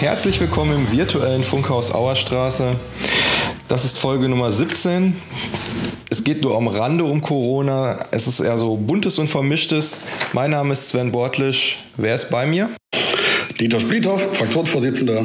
Herzlich willkommen im virtuellen Funkhaus Auerstraße. Das ist Folge Nummer 17. Es geht nur am Rande um Corona. Es ist eher so buntes und vermischtes. Mein Name ist Sven Bortlisch. Wer ist bei mir? Dieter Spliethoff, Fraktionsvorsitzender.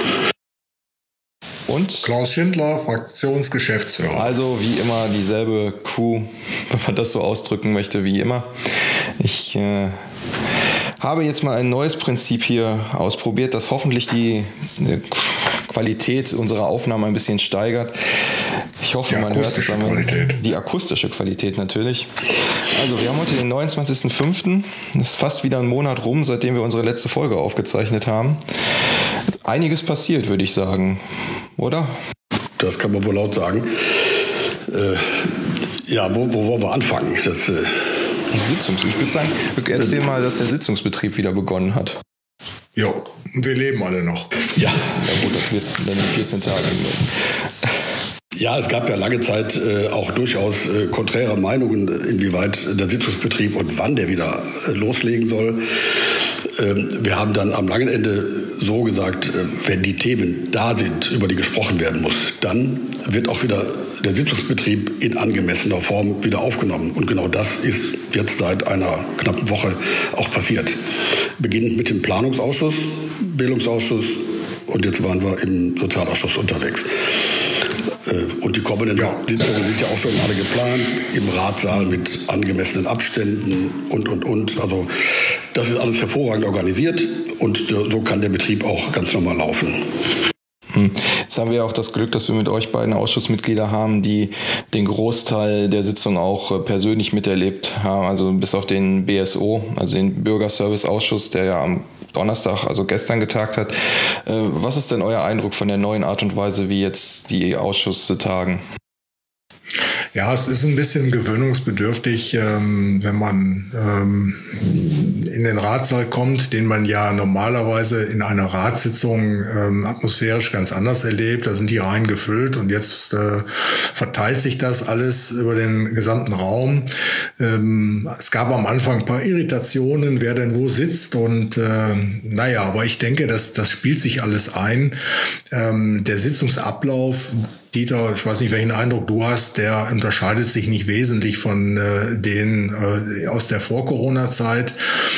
Und Klaus Schindler, Fraktionsgeschäftsführer. Also wie immer dieselbe Crew, wenn man das so ausdrücken möchte, wie immer. Ich habe jetzt mal ein neues Prinzip hier ausprobiert, das hoffentlich die Qualität unserer Aufnahme ein bisschen steigert. Ich hoffe, man hört es. Die akustische Qualität natürlich. Also wir haben heute den 29.05. Es ist fast wieder ein Monat rum, seitdem wir unsere letzte Folge aufgezeichnet haben. Einiges passiert, würde ich sagen. Oder? Das kann man wohl laut sagen. Wo wollen wir anfangen? Ich würde sagen, erzähl mal, dass der Sitzungsbetrieb wieder begonnen hat. Ja, wir leben alle noch. Ja gut, das wird dann in 14 Tagen. Ja, es gab ja lange Zeit auch durchaus konträre Meinungen, inwieweit der Sitzungsbetrieb und wann der wieder loslegen soll. Wir haben dann am langen Ende so gesagt, wenn die Themen da sind, über die gesprochen werden muss, dann wird auch wieder der Sitzungsbetrieb in angemessener Form wieder aufgenommen. Und genau das ist jetzt seit einer knappen Woche auch passiert. Beginnend mit dem Planungsausschuss, Bildungsausschuss und jetzt waren wir im Sozialausschuss unterwegs. Und die kommenden Sitzungen sind ja auch schon alle geplant, im Ratssaal mit angemessenen Abständen und. Also das ist alles hervorragend organisiert und so kann der Betrieb auch ganz normal laufen. Jetzt haben wir auch das Glück, dass wir mit euch beiden Ausschussmitglieder haben, die den Großteil der Sitzung auch persönlich miterlebt haben, also bis auf den BSO, also den Bürgerservice-Ausschuss, der ja am Donnerstag, also gestern getagt hat. Was ist denn euer Eindruck von der neuen Art und Weise, wie jetzt die Ausschüsse tagen? Ja, es ist ein bisschen gewöhnungsbedürftig, wenn man in den Ratssaal kommt, den man ja normalerweise in einer Ratssitzung atmosphärisch ganz anders erlebt. Da sind die Reihen gefüllt und jetzt verteilt sich das alles über den gesamten Raum. Es gab am Anfang ein paar Irritationen, wer denn wo sitzt und aber ich denke, das spielt sich alles ein. Der Sitzungsablauf, Dieter, ich weiß nicht, welchen Eindruck du hast, der unterscheidet sich nicht wesentlich von denen aus der Vor-Corona-Zeit.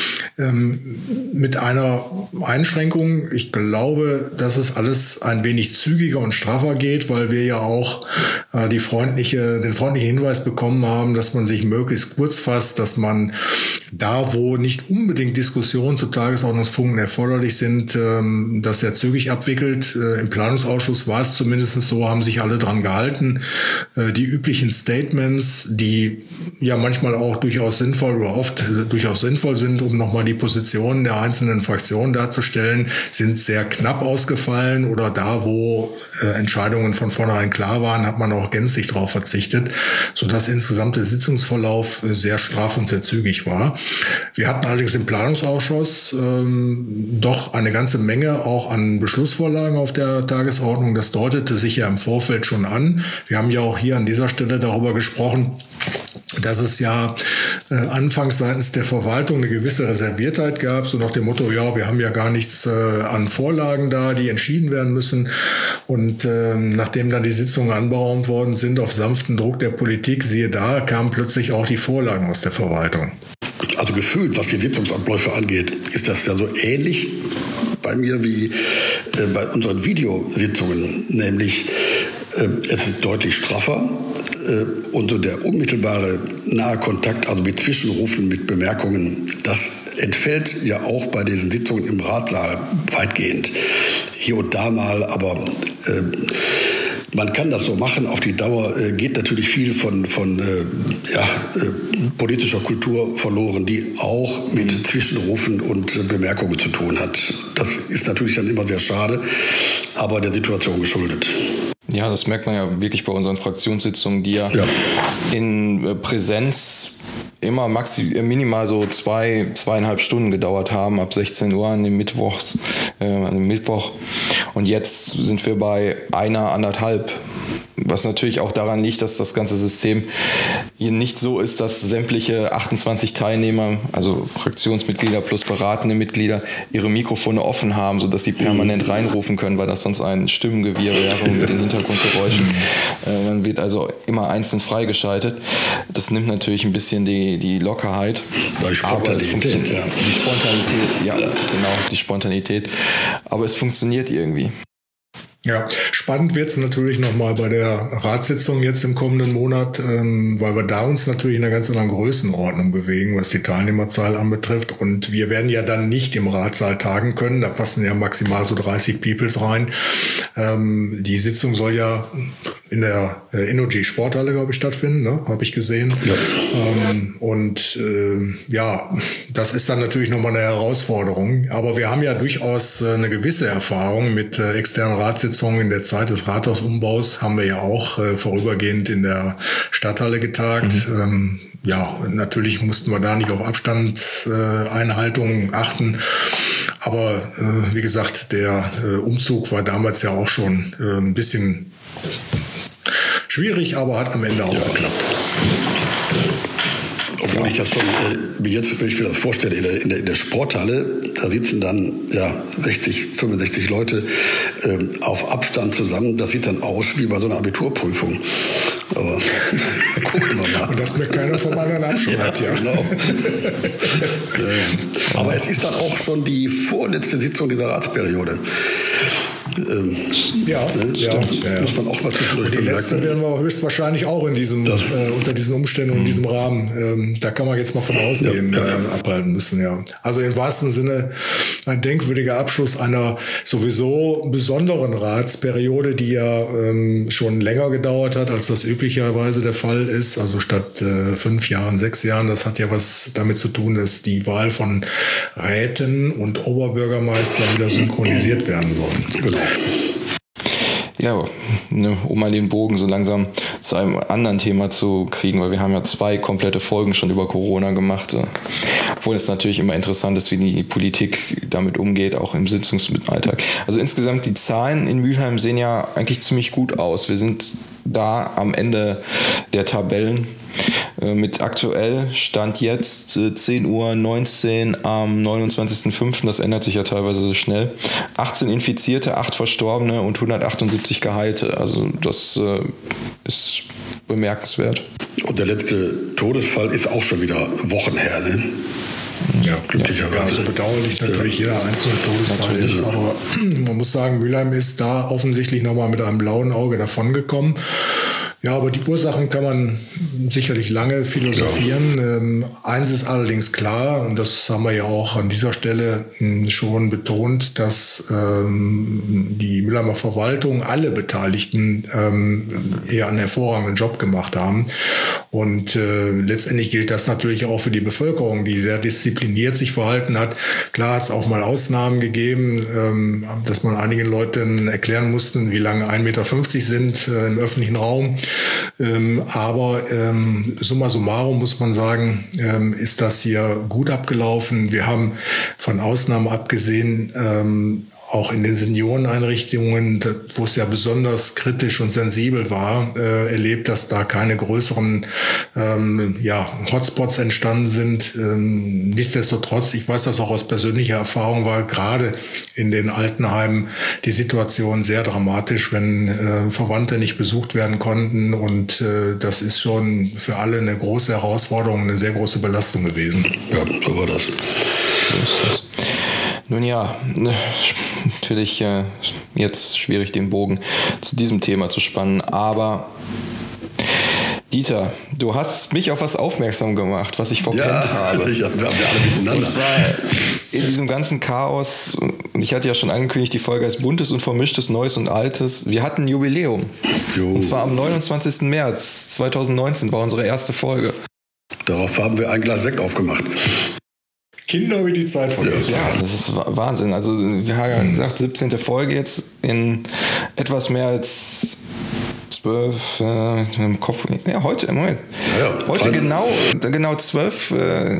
Mit einer Einschränkung, ich glaube, dass es alles ein wenig zügiger und straffer geht, weil wir ja auch den freundlichen Hinweis bekommen haben, dass man sich möglichst kurz fasst, dass man da, wo nicht unbedingt Diskussionen zu Tagesordnungspunkten erforderlich sind, das sehr zügig abwickelt. Im Planungsausschuss war es zumindest so, haben sich alle dran gehalten. Die üblichen Statements, die ja manchmal auch durchaus sinnvoll oder oft durchaus sinnvoll sind, um nochmal die Positionen der einzelnen Fraktionen darzustellen, sind sehr knapp ausgefallen oder da, wo Entscheidungen von vornherein klar waren, hat man auch gänzlich darauf verzichtet, sodass insgesamt der Sitzungsverlauf sehr straff und sehr zügig war. Wir hatten allerdings im Planungsausschuss doch eine ganze Menge auch an Beschlussvorlagen auf der Tagesordnung. Das deutete sich ja im Vorfeld schon an. Wir haben ja auch hier an dieser Stelle darüber gesprochen, dass es ja anfangs seitens der Verwaltung eine gewisse Reserviertheit gab, so nach dem Motto, wir haben ja gar nichts an Vorlagen da, die entschieden werden müssen. Und nachdem dann die Sitzungen anberaumt worden sind, auf sanften Druck der Politik, siehe da, kamen plötzlich auch die Vorlagen aus der Verwaltung. Also gefühlt, was die Sitzungsabläufe angeht, ist das ja so ähnlich bei mir wie bei unseren Videositzungen, nämlich es ist deutlich straffer und so der unmittelbare nahe Kontakt, also mit Zwischenrufen, mit Bemerkungen, das entfällt ja auch bei diesen Sitzungen im Ratssaal weitgehend. Hier und da mal, aber man kann das so machen. Auf die Dauer geht natürlich viel von politischer Kultur verloren, die auch mit Zwischenrufen und Bemerkungen zu tun hat. Das ist natürlich dann immer sehr schade, aber der Situation geschuldet. Ja, das merkt man ja wirklich bei unseren Fraktionssitzungen, die ja in Präsenz immer minimal so 2,5 Stunden gedauert haben, ab 16 Uhr an dem Mittwoch. Und jetzt sind wir bei 1,5 Was natürlich auch daran liegt, dass das ganze System hier nicht so ist, dass sämtliche 28 Teilnehmer, also Fraktionsmitglieder plus beratende Mitglieder, ihre Mikrofone offen haben, sodass sie permanent reinrufen können, weil das sonst ein Stimmengewirr wäre mit den Hintergrundgeräuschen. Man wird also immer einzeln freigeschaltet. Das nimmt natürlich ein bisschen die Lockerheit. Die Spontanität, ja. Die Spontanität. Aber es funktioniert irgendwie. Ja, spannend wird es natürlich nochmal bei der Ratssitzung jetzt im kommenden Monat, weil wir da uns natürlich in einer ganz anderen Größenordnung bewegen, was die Teilnehmerzahl anbetrifft. Und wir werden ja dann nicht im Ratssaal tagen können. Da passen ja maximal so 30 Peoples rein. Die Sitzung soll ja in der Innogy Sporthalle, glaube ich, stattfinden, ne? Habe ich gesehen. Ja. Das ist dann natürlich nochmal eine Herausforderung. Aber wir haben ja durchaus eine gewisse Erfahrung mit externen Ratssitzungen. In der Zeit des Rathausumbaus haben wir ja auch vorübergehend in der Stadthalle getagt. Natürlich mussten wir da nicht auf Abstandseinhaltung achten. Aber wie gesagt, der Umzug war damals ja auch schon ein bisschen schwierig, aber hat am Ende auch geklappt. Obwohl ich das schon, wenn ich mir das vorstelle, in der Sporthalle, da sitzen dann 60, 65 Leute auf Abstand zusammen. Das sieht dann aus wie bei so einer Abiturprüfung. Aber gucken wir mal. Und dass mir keiner vom anderen abschreibt, ja. Genau. Aber es ist dann auch schon die vorletzte Sitzung dieser Ratsperiode. Muss man auch mal zwischendurch bemerken. Die letzte werden wir höchstwahrscheinlich auch in diesem, unter diesen Umständen und in diesem Rahmen, da kann man jetzt mal von ausgehen, abhalten müssen. Ja. Also im wahrsten Sinne ein denkwürdiger Abschluss einer sowieso besonderen Ratsperiode, die ja schon länger gedauert hat, als das üblicherweise der Fall ist. Also statt 5 Jahren, 6 Jahren. Das hat ja was damit zu tun, dass die Wahl von Räten und Oberbürgermeistern wieder synchronisiert werden soll. Genau. Ja, um mal den Bogen so langsam zu einem anderen Thema zu kriegen, weil wir haben ja 2 komplette Folgen schon über Corona gemacht, obwohl es natürlich immer interessant ist, wie die Politik damit umgeht, auch im Sitzungsalltag. Also insgesamt, die Zahlen in Mülheim sehen ja eigentlich ziemlich gut aus. Wir sind da am Ende der Tabellen mit aktuell Stand jetzt 10:19 Uhr am 29.05. Das ändert sich ja teilweise so schnell. 18 Infizierte, 8 Verstorbene und 178 Geheilte. Also das ist bemerkenswert. Und der letzte Todesfall ist auch schon wieder Wochen her, ne? Ja, glücklicherweise. Ja, so bedauerlich natürlich jeder einzelne Todesfall ist, aber man muss sagen, Mülheim ist da offensichtlich nochmal mit einem blauen Auge davongekommen. Ja, aber die Ursachen kann man sicherlich lange philosophieren. Eins ist allerdings klar, und das haben wir ja auch an dieser Stelle schon betont, dass die Mülheimer Verwaltung, alle Beteiligten eher einen hervorragenden Job gemacht haben. Und letztendlich gilt das natürlich auch für die Bevölkerung, die sehr diszipliniert sich verhalten hat. Klar hat es auch mal Ausnahmen gegeben, dass man einigen Leuten erklären mussten, wie lange 1,50 Meter sind im öffentlichen Raum. Aber summa summarum muss man sagen, ist das hier gut abgelaufen. Wir haben von Ausnahmen abgesehen auch in den Senioreneinrichtungen, wo es ja besonders kritisch und sensibel war, erlebt, dass da keine größeren Hotspots entstanden sind. Nichtsdestotrotz, ich weiß das auch aus persönlicher Erfahrung, war gerade in den Altenheimen die Situation sehr dramatisch, wenn Verwandte nicht besucht werden konnten. Und das ist schon für alle eine große Herausforderung, eine sehr große Belastung gewesen. Ja, so war das. So ist das. Nun ja, natürlich jetzt schwierig, den Bogen zu diesem Thema zu spannen, aber Dieter, du hast mich auf was aufmerksam gemacht, was ich verpennt habe. Wir haben alle miteinander. Und zwar in diesem ganzen Chaos, und ich hatte ja schon angekündigt, die Folge heißt Buntes und Vermischtes, Neues und Altes. Wir hatten ein Jubiläum. Und zwar am 29. März 2019 war unsere erste Folge. Darauf haben wir ein Glas Sekt aufgemacht. Kinder wie die Zeit vergeht. Ja, das ist Wahnsinn. Also wir haben ja gesagt, 17. Folge jetzt in etwas mehr als 12 im Kopf. Ja, heute, im Moment. Heute genau 12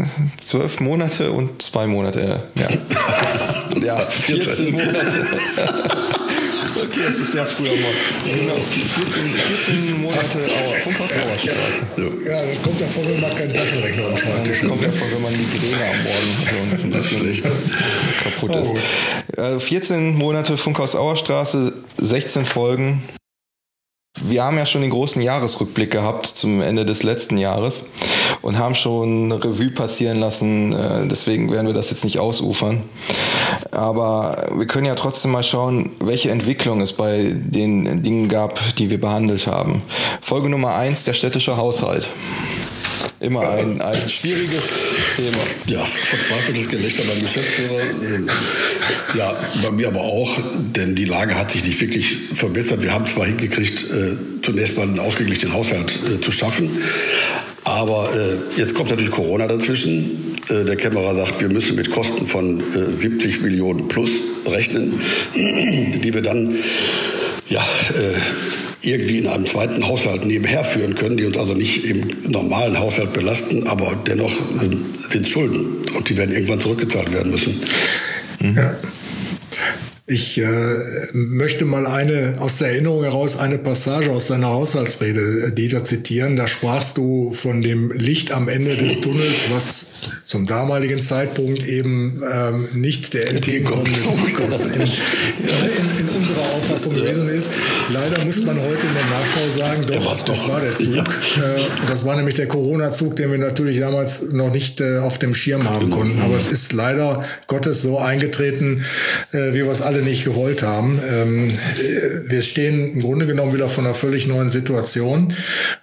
Monate und 2 Monate. Ja, 14 Monate. Okay, das ist sehr früh am Morgen. Genau, 14 Monate Funkhaus-Auerstraße. Ja, das kommt davon, wenn man keinen Taschenrechner am Schreibtisch hat. Das kommt davon, wenn man Migräne am Morgen so ein bisschen kaputt ist. 14 Monate Funkhaus-Auerstraße, 16 Folgen. Wir haben ja schon den großen Jahresrückblick gehabt zum Ende des letzten Jahres und haben schon Revue passieren lassen. Deswegen werden wir das jetzt nicht ausufern. Aber wir können ja trotzdem mal schauen, welche Entwicklung es bei den Dingen gab, die wir behandelt haben. Folge Nummer 1, der städtische Haushalt. Immer ein schwieriges Thema. Ja, verzweifeltes Gelächter beim Geschäftsführer. Ja, bei mir aber auch, denn die Lage hat sich nicht wirklich verbessert. Wir haben zwar hingekriegt, zunächst mal einen ausgeglichenen Haushalt zu schaffen, aber jetzt kommt natürlich Corona dazwischen. Der Kämmerer sagt, wir müssen mit Kosten von 70 Millionen plus rechnen, die wir dann irgendwie in einem zweiten Haushalt nebenher führen können, die uns also nicht im normalen Haushalt belasten, aber dennoch sind Schulden und die werden irgendwann zurückgezahlt werden müssen. Ja. Ich möchte mal aus der Erinnerung heraus eine Passage aus deiner Haushaltsrede, Dieter, zitieren. Da sprachst du von dem Licht am Ende des Tunnels, was zum damaligen Zeitpunkt eben nicht der entgegenkommende Zug in unserer Auffassung gewesen ist. Leider muss man heute in der Nachschau sagen, doch, das war der Zug. Ja. Das war nämlich der Corona-Zug, den wir natürlich damals noch nicht auf dem Schirm haben konnten. Aber es ist leider Gottes so eingetreten, wie wir es alle nicht gewollt haben. Wir stehen im Grunde genommen wieder vor einer völlig neuen Situation.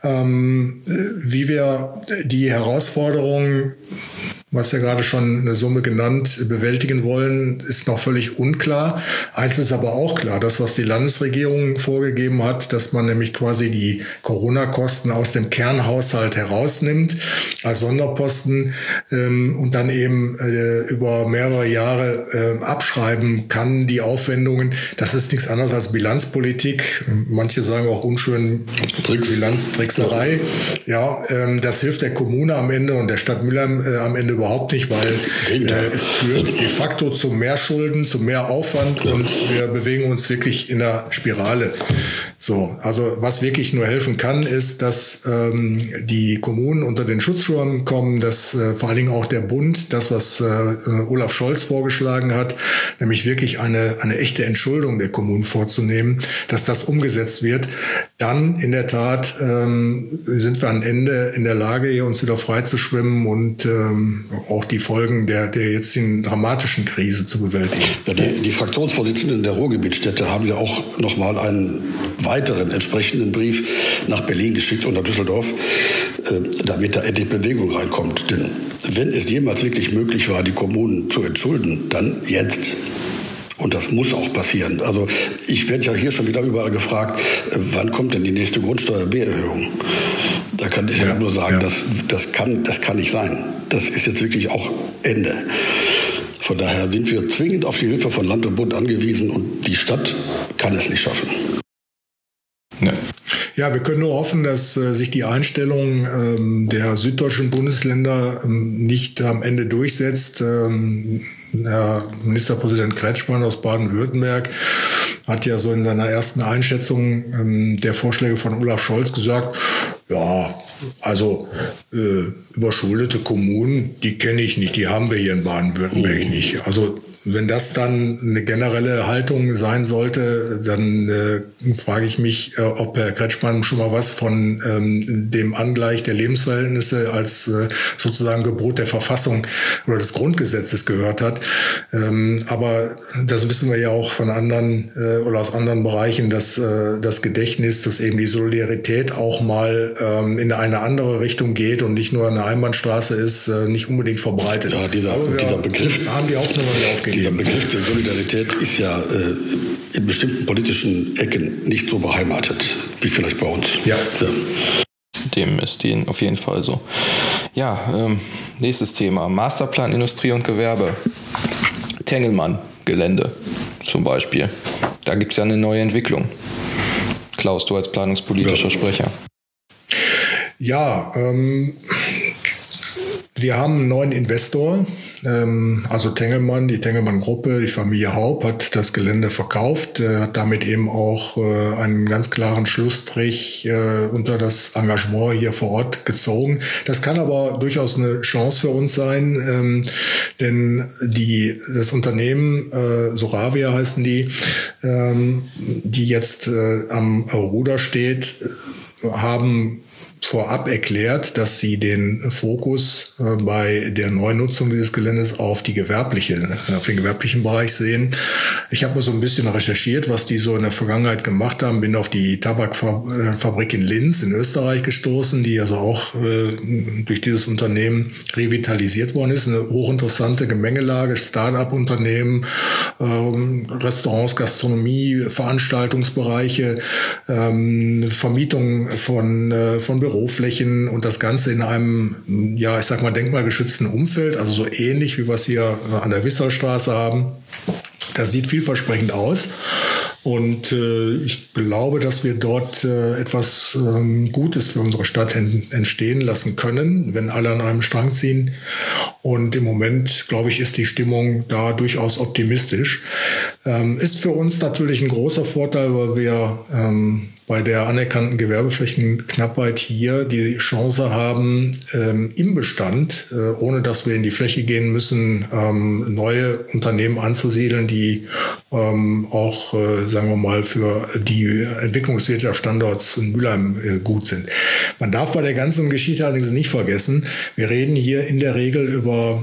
Wie wir die Herausforderungen, was ja gerade schon eine Summe genannt, bewältigen wollen, ist noch völlig unklar. Eins ist aber auch klar, das, was die Landesregierung vorgegeben hat, dass man nämlich quasi die Corona-Kosten aus dem Kernhaushalt herausnimmt als Sonderposten und dann eben über mehrere Jahre abschreiben kann, die Aufwendungen. Das ist nichts anderes als Bilanzpolitik. Manche sagen auch unschön Bilanztrickserei. Ja, das hilft der Kommune am Ende und der Stadt Mülheim am Ende überhaupt nicht, weil es führt de facto zu mehr Schulden, zu mehr Aufwand und wir bewegen uns wirklich in der Spirale. So, also was wirklich nur helfen kann, ist, dass die Kommunen unter den Schutzschirm kommen, dass vor allen Dingen auch der Bund, das was Olaf Scholz vorgeschlagen hat, nämlich wirklich eine echte Entschuldung der Kommunen vorzunehmen, dass das umgesetzt wird. Dann in der Tat sind wir am Ende in der Lage, hier uns wieder frei zu schwimmen und auch die Folgen der jetzigen dramatischen Krise zu bewältigen. Ja, die Fraktionsvorsitzenden der Ruhrgebietsstädte haben ja auch nochmal einen weiteren entsprechenden Brief nach Berlin geschickt und nach Düsseldorf, damit da endlich Bewegung reinkommt. Denn wenn es jemals wirklich möglich war, die Kommunen zu entschulden, dann jetzt. Und das muss auch passieren. Also ich werde ja hier schon wieder überall gefragt, wann kommt denn die nächste Grundsteuer-B-Erhöhung? Da kann ich nur sagen, das kann nicht sein. Das ist jetzt wirklich auch Ende. Von daher sind wir zwingend auf die Hilfe von Land und Bund angewiesen und die Stadt kann es nicht schaffen. Ja, wir können nur hoffen, dass sich die Einstellung der süddeutschen Bundesländer nicht am Ende durchsetzt. Herr Ministerpräsident Kretschmann aus Baden-Württemberg hat ja so in seiner ersten Einschätzung der Vorschläge von Olaf Scholz gesagt, ja, also überschuldete Kommunen, die kenne ich nicht, die haben wir hier in Baden-Württemberg nicht. Also wenn das dann eine generelle Haltung sein sollte, dann frage ich mich, ob Herr Kretschmann schon mal was von dem Angleich der Lebensverhältnisse als sozusagen Gebot der Verfassung oder des Grundgesetzes gehört hat. Aber das wissen wir ja auch von anderen oder aus anderen Bereichen, dass das Gedächtnis, dass eben die Solidarität auch mal in eine andere Richtung geht und nicht nur eine Einbahnstraße ist, nicht unbedingt verbreitet ist. Dieser Begriff haben die Hoffnung aufgegeben. Dieser Begriff der Solidarität ist ja in bestimmten politischen Ecken nicht so beheimatet, wie vielleicht bei uns. Ja. Dem ist denen auf jeden Fall so. Ja, nächstes Thema. Masterplan Industrie und Gewerbe. Tengelmann-Gelände zum Beispiel. Da gibt es ja eine neue Entwicklung. Klaus, du als planungspolitischer Sprecher. Ja, wir haben einen neuen Investor, also Tengelmann, die Tengelmann-Gruppe, die Familie Haupt hat das Gelände verkauft, hat damit eben auch einen ganz klaren Schlussstrich unter das Engagement hier vor Ort gezogen. Das kann aber durchaus eine Chance für uns sein, denn das Unternehmen, Soravia heißen die jetzt am Ruder steht, haben vorab erklärt, dass sie den Fokus bei der Neunutzung dieses Geländes auf den gewerblichen Bereich sehen. Ich habe mal so ein bisschen recherchiert, was die so in der Vergangenheit gemacht haben. Bin auf die Tabakfabrik in Linz in Österreich gestoßen, die also auch durch dieses Unternehmen revitalisiert worden ist. Eine hochinteressante Gemengelage, Start-up-Unternehmen, Restaurants, Gastronomie, Veranstaltungsbereiche, Vermietung von Büroflächen und das Ganze in einem, ja, ich sag mal, denkmalgeschützten Umfeld, also so ähnlich wie wir es hier an der Wisserstraße haben. Das sieht vielversprechend aus. Und ich glaube, dass wir dort etwas Gutes für unsere Stadt entstehen lassen können, wenn alle an einem Strang ziehen. Und im Moment, glaube ich, ist die Stimmung da durchaus optimistisch. Ist für uns natürlich ein großer Vorteil, weil wir bei der anerkannten Gewerbeflächenknappheit hier die Chance haben, im Bestand, ohne dass wir in die Fläche gehen müssen, neue Unternehmen anzusiedeln, die auch, sagen wir mal, für die Entwicklungswirtschaft Standorts in Mülheim gut sind. Man darf bei der ganzen Geschichte allerdings nicht vergessen, wir reden hier in der Regel über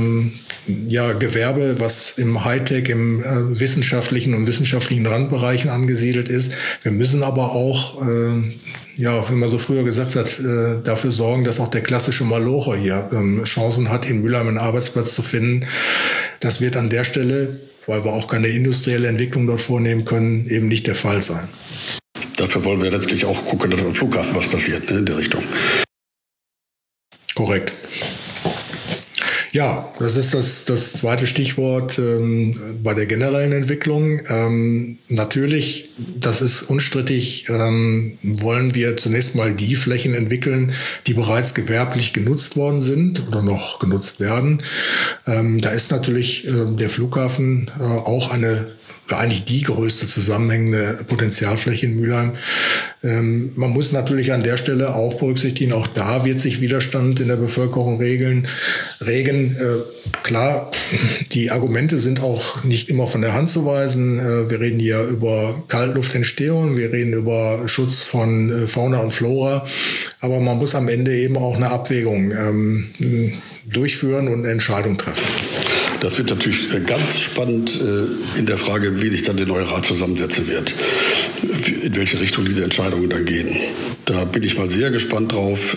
Gewerbe, was im Hightech, im wissenschaftlichen und wissenschaftlichen Randbereichen angesiedelt ist. Wir müssen aber auch, wie man so früher gesagt hat, dafür sorgen, dass auch der klassische Malocher hier Chancen hat, in Mülheim einen Arbeitsplatz zu finden. Das wird an der Stelle, weil wir auch keine industrielle Entwicklung dort vornehmen können, eben nicht der Fall sein. Dafür wollen wir letztlich auch gucken, dass am Flughafen was passiert, in der Richtung. Korrekt. Ja, das ist das zweite Stichwort bei der generellen Entwicklung. Natürlich, das ist unstrittig, wollen wir zunächst mal die Flächen entwickeln, die bereits gewerblich genutzt worden sind oder noch genutzt werden. Da ist natürlich der Flughafen auch eigentlich die größte zusammenhängende Potenzialfläche in Mülheim. Man muss natürlich an der Stelle auch berücksichtigen, auch da wird sich Widerstand in der Bevölkerung regen. Klar, die Argumente sind auch nicht immer von der Hand zu weisen. Wir reden hier über Kaltluftentstehung, wir reden über Schutz von Fauna und Flora, aber man muss am Ende eben auch eine Abwägung durchführen und eine Entscheidung treffen. Das wird natürlich ganz spannend in der Frage, wie sich dann der neue Rat zusammensetzen wird, in welche Richtung diese Entscheidungen dann gehen. Da bin ich mal sehr gespannt drauf,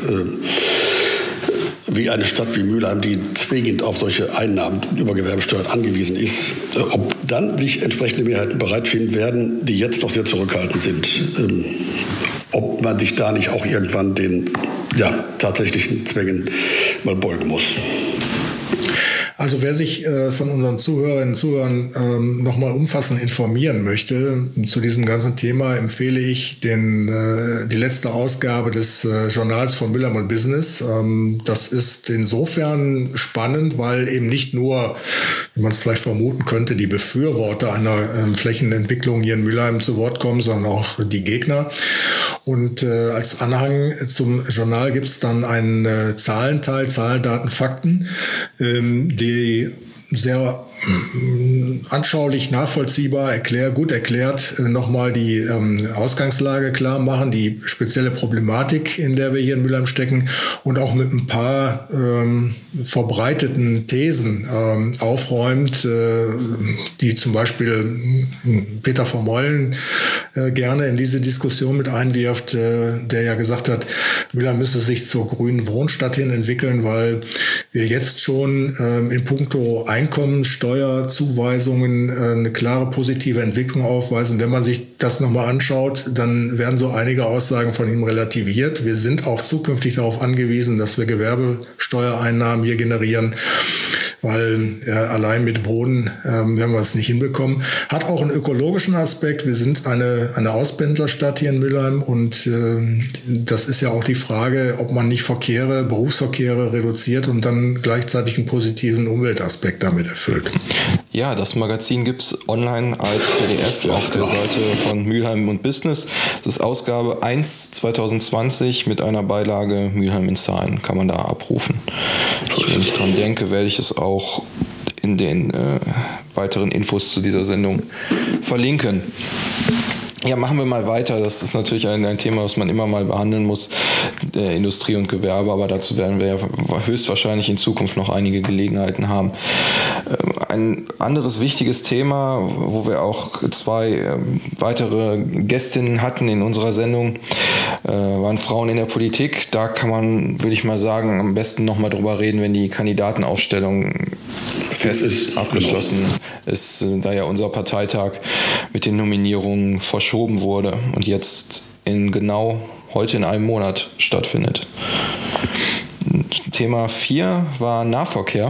wie eine Stadt wie Mülheim, die zwingend auf solche Einnahmen über Gewerbesteuern angewiesen ist, ob dann sich entsprechende Mehrheiten bereit finden werden, die jetzt noch sehr zurückhaltend sind. Ob man sich da nicht auch irgendwann den tatsächlichen Zwängen mal beugen muss. Also wer sich von unseren Zuhörerinnen und Zuhörern nochmal umfassend informieren möchte zu diesem ganzen Thema, empfehle ich die letzte Ausgabe des Journals von Mülheim & Business. Das ist insofern spannend, weil eben nicht nur, wie man es vielleicht vermuten könnte, die Befürworter einer Flächenentwicklung hier in Mülheim zu Wort kommen, sondern auch die Gegner. Und als Anhang zum Journal gibt es dann einen Zahlenteil, Zahlen, Daten, Fakten, die sehr anschaulich, nachvollziehbar, gut erklärt, nochmal die Ausgangslage klar machen, die spezielle Problematik, in der wir hier in Mülheim stecken und auch mit ein paar verbreiteten Thesen aufräumt, die zum Beispiel Peter Vermeulen gerne in diese Diskussion mit einwirft, der ja gesagt hat, Mülheim müsse sich zur grünen Wohnstadt hin entwickeln, weil wir jetzt schon in puncto Einkommensteuerzuweisungen eine klare positive Entwicklung aufweisen. Wenn man sich das nochmal anschaut, dann werden so einige Aussagen von ihm relativiert. Wir sind auch zukünftig darauf angewiesen, dass wir Gewerbesteuereinnahmen hier generieren. weil allein mit Wohnen werden wir es nicht hinbekommen. Hat auch einen ökologischen Aspekt. Wir sind eine Auspendlerstadt hier in Mülheim und das ist ja auch die Frage, ob man nicht Berufsverkehre reduziert und dann gleichzeitig einen positiven Umweltaspekt damit erfüllt. Ja, das Magazin gibt es online als PDF auf der Seite von Mülheim und Business. Das ist Ausgabe 1 2020 mit einer Beilage Mülheim in Zahlen. Kann man da abrufen. Wenn ich dran denke, werde ich es auch in den weiteren Infos zu dieser Sendung verlinken. Ja, machen wir mal weiter. Das ist natürlich ein Thema, was man immer mal behandeln muss, Industrie und Gewerbe, aber dazu werden wir ja höchstwahrscheinlich in Zukunft noch einige Gelegenheiten haben. Ein anderes wichtiges Thema, wo wir auch 2 weitere Gästinnen hatten in unserer Sendung, waren Frauen in der Politik. Da kann man, würde ich mal sagen, am besten nochmal drüber reden, wenn die Kandidatenaufstellung fest abgeschlossen ist, da ja unser Parteitag mit den Nominierungen verschoben wurde und jetzt heute in einem Monat stattfindet. Thema 4 war Nahverkehr.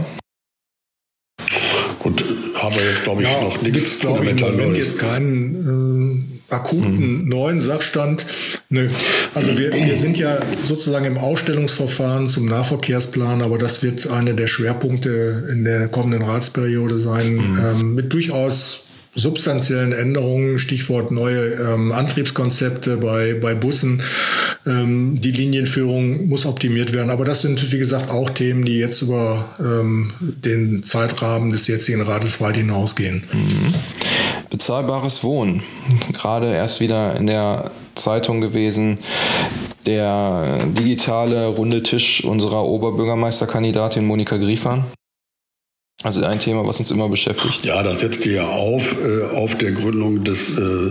Gut, haben wir jetzt, glaube ich, noch nichts fundamental Neues. Im Moment jetzt keinen akuten neuen Sachstand. Nö. Also wir sind ja sozusagen im Ausstellungsverfahren zum Nahverkehrsplan, aber das wird einer der Schwerpunkte in der kommenden Ratsperiode sein, mit durchaus substanziellen Änderungen, Stichwort neue Antriebskonzepte bei Bussen. Die Linienführung muss optimiert werden. Aber das sind, wie gesagt, auch Themen, die jetzt über den Zeitrahmen des jetzigen Rates weit hinausgehen. Bezahlbares Wohnen. Gerade erst wieder in der Zeitung gewesen. Der digitale runde Tisch unserer Oberbürgermeisterkandidatin Monika Griefahn. Also ein Thema, was uns immer beschäftigt. Ja, das setzt ja auf der Gründung des,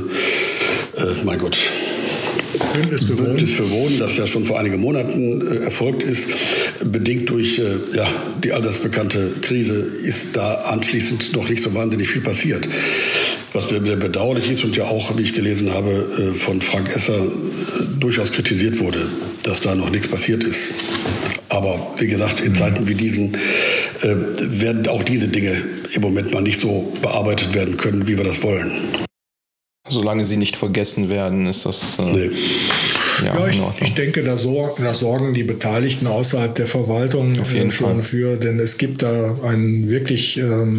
Bündnis für Wohnen, das ja schon vor einigen Monaten erfolgt ist. Bedingt durch die allseits Krise ist da anschließend noch nicht so wahnsinnig viel passiert. Was sehr bedauerlich ist und ja auch, wie ich gelesen habe, von Frank Esser durchaus kritisiert wurde, dass da noch nichts passiert ist. Aber wie gesagt, in Zeiten wie diesen werden auch diese Dinge im Moment mal nicht so bearbeitet werden können, wie wir das wollen. Solange sie nicht vergessen werden, ist das nee. Ich denke, da sorgen die Beteiligten außerhalb der Verwaltung auf jeden schon Fall für, denn es gibt da einen wirklich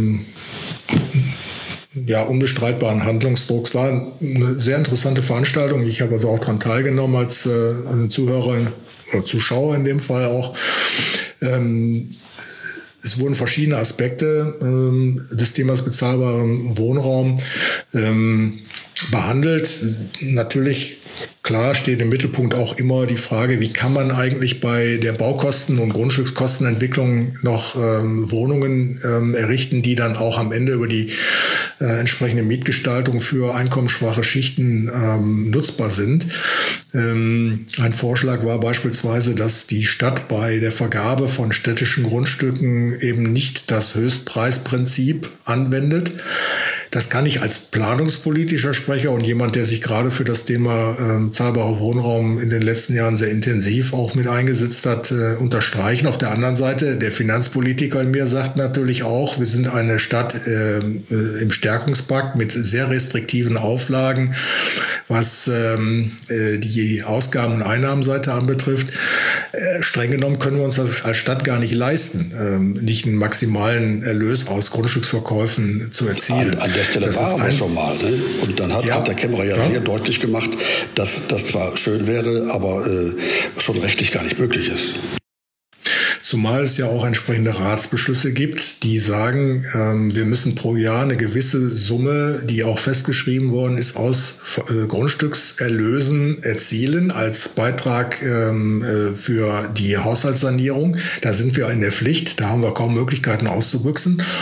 unbestreitbaren Handlungsdruck. Es war eine sehr interessante Veranstaltung. Ich habe also auch daran teilgenommen als Zuhörer oder Zuschauer in dem Fall auch. Es wurden verschiedene Aspekte des Themas bezahlbaren Wohnraum behandelt. Natürlich, klar, steht im Mittelpunkt auch immer die Frage, wie kann man eigentlich bei der Baukosten- und Grundstückskostenentwicklung noch Wohnungen errichten, die dann auch am Ende über die entsprechende Mietgestaltung für einkommensschwache Schichten nutzbar sind. Ein Vorschlag war beispielsweise, dass die Stadt bei der Vergabe von städtischen Grundstücken eben nicht das Höchstpreisprinzip anwendet. Das kann ich als planungspolitischer Sprecher und jemand, der sich gerade für das Thema zahlbarer Wohnraum in den letzten Jahren sehr intensiv auch mit eingesetzt hat, unterstreichen. Auf der anderen Seite, der Finanzpolitiker in mir sagt natürlich auch, wir sind eine Stadt im Stärkungspakt mit sehr restriktiven Auflagen, was die Ausgaben- und Einnahmenseite anbetrifft. Streng genommen können wir uns das als Stadt gar nicht leisten, nicht einen maximalen Erlös aus Grundstücksverkäufen zu erzielen. An der Stelle das war aber schon mal. Ne? Und dann hat der Kämmerer sehr deutlich gemacht, dass das zwar schön wäre, aber schon rechtlich gar nicht möglich ist. Zumal es ja auch entsprechende Ratsbeschlüsse gibt, die sagen, wir müssen pro Jahr eine gewisse Summe, die auch festgeschrieben worden ist, aus Grundstückserlösen erzielen als Beitrag für die Haushaltssanierung. Da sind wir in der Pflicht, da haben wir kaum Möglichkeiten auszubüchsen.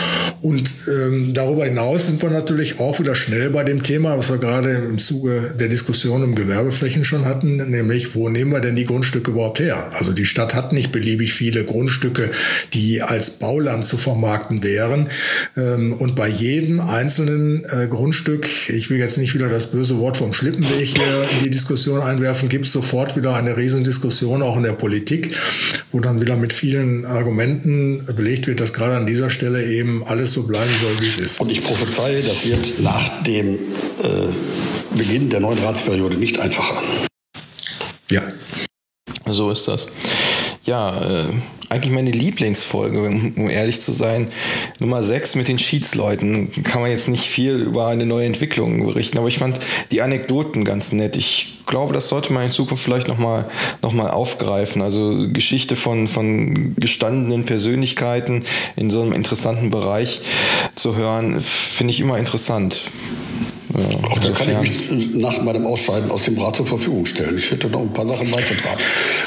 Und darüber hinaus sind wir natürlich auch wieder schnell bei dem Thema, was wir gerade im Zuge der Diskussion um Gewerbeflächen schon hatten, nämlich wo nehmen wir denn die Grundstücke überhaupt her? Also die Stadt hat nicht beliebig viele Grundstücke, die als Bauland zu vermarkten wären. Und bei jedem einzelnen Grundstück, ich will jetzt nicht wieder das böse Wort vom Schlittenweg hier in die Diskussion einwerfen, gibt es sofort wieder eine Riesendiskussion auch in der Politik, wo dann wieder mit vielen Argumenten belegt wird, dass gerade an dieser Stelle eben alles so bleiben soll, wie es ist. Und ich prophezeie, das wird nach dem Beginn der neuen Ratsperiode nicht einfacher. Ja. So ist das. Ja, eigentlich meine Lieblingsfolge, um ehrlich zu sein, Nummer 6 mit den Schiedsleuten. Kann man jetzt nicht viel über eine neue Entwicklung berichten, aber ich fand die Anekdoten ganz nett. Ich glaube, das sollte man in Zukunft vielleicht noch mal aufgreifen. Also Geschichte von gestandenen Persönlichkeiten in so einem interessanten Bereich zu hören, finde ich immer interessant. Auch da kann ich mich nach meinem Ausscheiden aus dem Rat zur Verfügung stellen. Ich hätte noch ein paar Sachen beizutragen.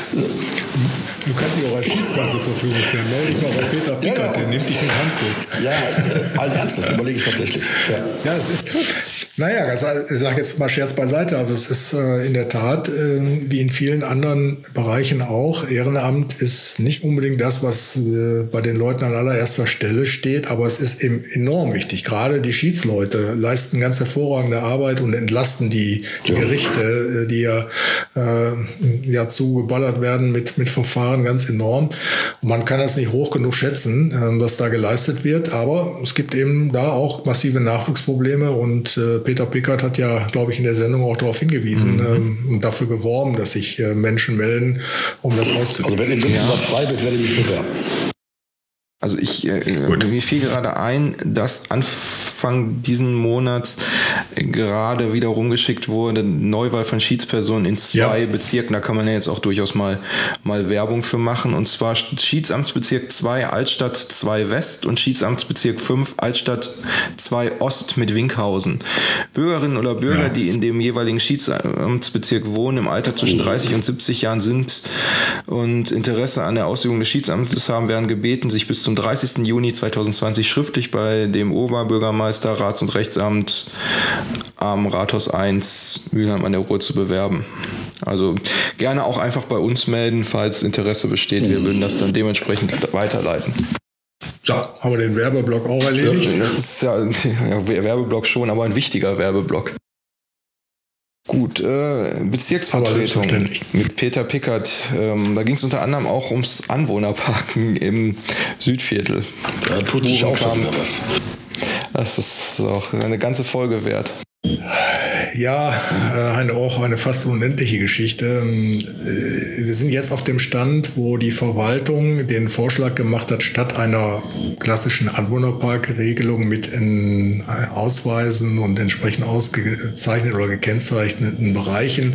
Du kannst dich auch als Schiedsmann zur Verfügung stellen. Neulich mal bei Peter Pickert, der nimmt dich mit Handkuss. Ja, allen Ernstes, überlege ich tatsächlich. Ja, es ist... Naja, ich sage jetzt mal Scherz beiseite. Also es ist in der Tat, wie in vielen anderen Bereichen auch, Ehrenamt ist nicht unbedingt das, was bei den Leuten an allererster Stelle steht, aber es ist eben enorm wichtig. Gerade die Schiedsleute leisten ganz hervorragende Arbeit und entlasten die Gerichte, die ja zugeballert werden mit Verfahren, ganz enorm. Und man kann das nicht hoch genug schätzen, was da geleistet wird, aber es gibt eben da auch massive Nachwuchsprobleme und Peter Pickert hat ja, glaube ich, in der Sendung auch darauf hingewiesen und dafür geworben, dass sich Menschen melden, um das auszukriegen. Also wenn in München was frei wird, werde ich mich bewerben. Also mir fiel gerade ein, dass Anfang diesen Monats gerade wieder rumgeschickt wurde, Neuwahl von Schiedspersonen in 2 Bezirken. Da kann man ja jetzt auch durchaus mal Werbung für machen. Und zwar Schiedsamtsbezirk 2 Altstadt 2 West und Schiedsamtsbezirk 5 Altstadt 2 Ost mit Winkhausen. Bürgerinnen oder Bürger, die in dem jeweiligen Schiedsamtsbezirk wohnen, im Alter zwischen 30 und 70 Jahren sind und Interesse an der Ausübung des Schiedsamtes haben, werden gebeten, sich bis zum 30. Juni 2020 schriftlich bei dem Oberbürgermeister, Rats- und Rechtsamt am Rathaus 1 Mülheim an der Ruhr zu bewerben. Also gerne auch einfach bei uns melden, falls Interesse besteht. Wir würden das dann dementsprechend weiterleiten. So, haben wir den Werbeblock auch erledigt? Ja, das ist ja Werbeblock schon, aber ein wichtiger Werbeblock. Gut, Bezirksvertretung mit Peter Pickert. Da ging es unter anderem auch ums Anwohnerparken im Südviertel. Da tut sich auch schon wieder was. Das ist auch eine ganze Folge wert. Ja, auch eine fast unendliche Geschichte. Wir sind jetzt auf dem Stand, wo die Verwaltung den Vorschlag gemacht hat, statt einer klassischen Anwohnerparkregelung mit Ausweisen und entsprechend ausgezeichneten oder gekennzeichneten Bereichen